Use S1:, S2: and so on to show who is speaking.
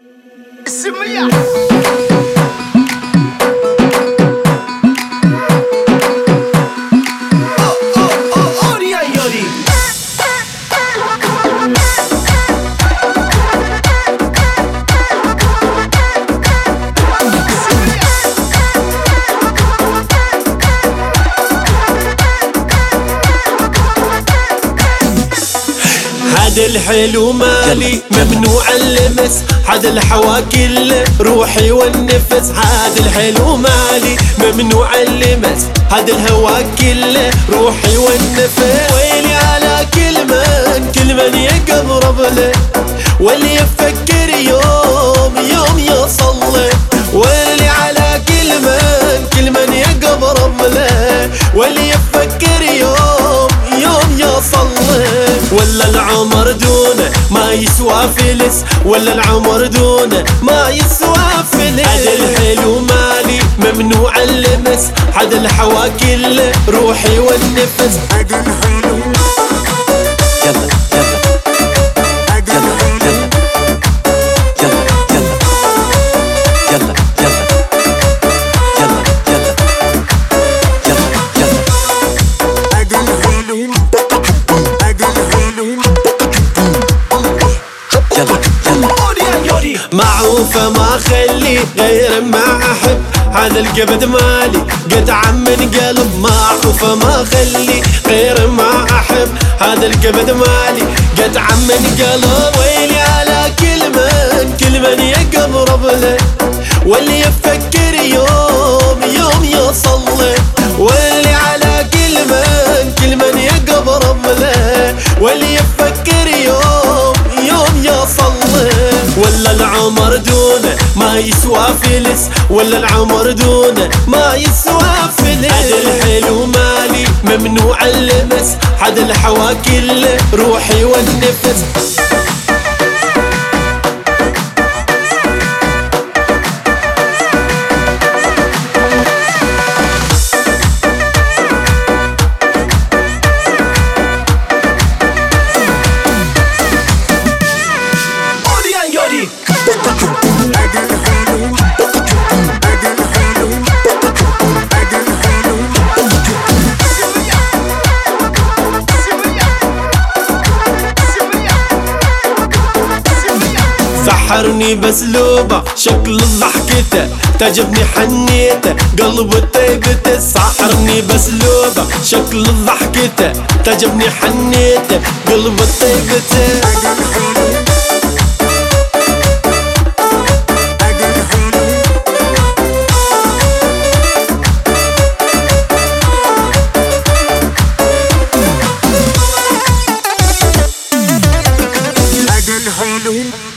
S1: هذا الحلو مالي ممنوع اللمس، هذا الحوا كله روحي والنفس. هذا الحلو مالي ممنوع اللمس، هذا الهوا كله روحي والنفس. ويلي على كل من يقرب له واللي يفكر يوم يوصل له. ويلي على كل من يقرب له واللي يفكر يوم يوصل له. ولا العمر دونه ما يسوى فلس، ولا العمر دونه ما يسوى فلس. هذا الحلو مالي ممنوع اللمس، هذا الحوا كله روحي والنفس. هذا الحلو يلا معروفة ما خلي غير ما أحب، هذا الكبد مالي قطعة من قلب. معروفة ما خلي غير ما أحب، هذا الكبد مالي قطعة من قلب. ويلي على كل من يقرب له واللي يفكر يوم يوصل له. ويلي على كل من يقرب له واللي يفكر يوم يوصل له. ولا العمر دونه ما يسوى فلس، ولا العمر دونه ما يسوى فلس. هذا الحلو مالي ممنوع اللمس، هذا الحوا كله روحي والنفس. سحرني بسلوبه شكل ضحكته تعجبني حنيته قلبه طيبته. سحرني بسلوبه شكل ضحكته تعجبني حنيته قلبه طيبته.
S2: الحلو